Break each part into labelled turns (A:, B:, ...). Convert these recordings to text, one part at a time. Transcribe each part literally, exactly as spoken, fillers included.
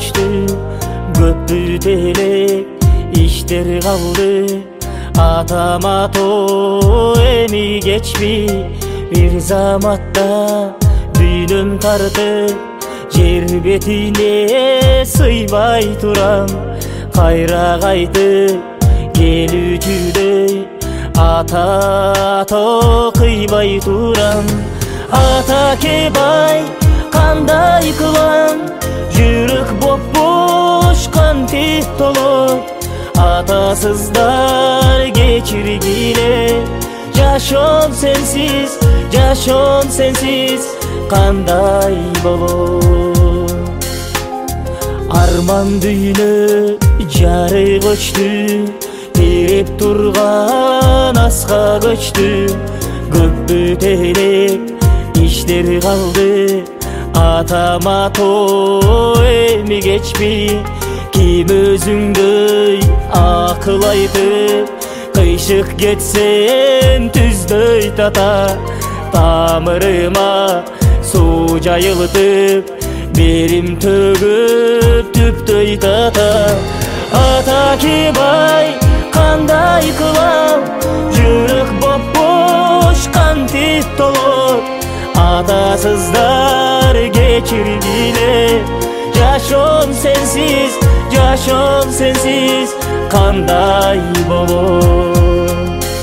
A: көчtү, көп бүтелек иштер калды. Атама то эми кечпи, бир заматта дүйнөм тартып, жер бетине сыйбай турам. Кайра кайтып келүүчүдөй ата то кыйбай турам. Ата кебай кандай кылам, жүрөк бопбош кантип толот. Атасыздар кечиргиле, жашоом сенсиз, жашоом сенсиз кандай болот. Арман дүйнө жары көчтү, тиреп турган аска көчтү. Көп бүтелек иштер калды, атама то эми кечпи. Ким өзүңдөй акыл айтып, кыйшык кетсем түздөй тата. Тамырыма суу жайылтып, берим төгүп түптөй тата. Ата кебай кандай кылам, жүрөк бопбош кантип толот. Атасыздар кечиргиле, жашоом сенсиз, жашоом сенсиз кандай болот.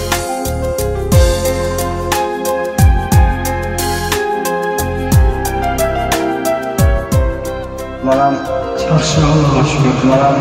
B: Манам жакшы, Аллага шүгүр. Манам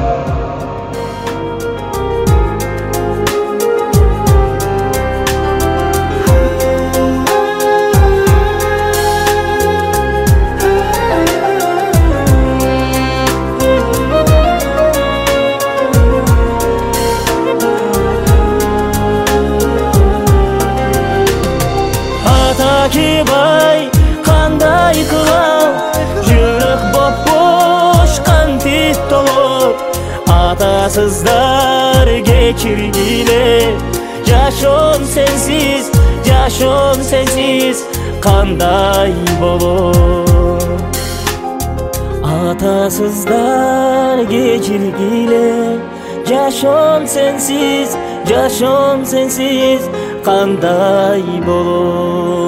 A: Кебай кандай кылам, жүрөк бопбош кантип толот. Атасыздар кечиргиле, жашоом сенсиз, жашоом сенсиз кандай болот. Атасыздар кечиргиле, жашоом сенсиз, жашоом сенсиз кандай болот.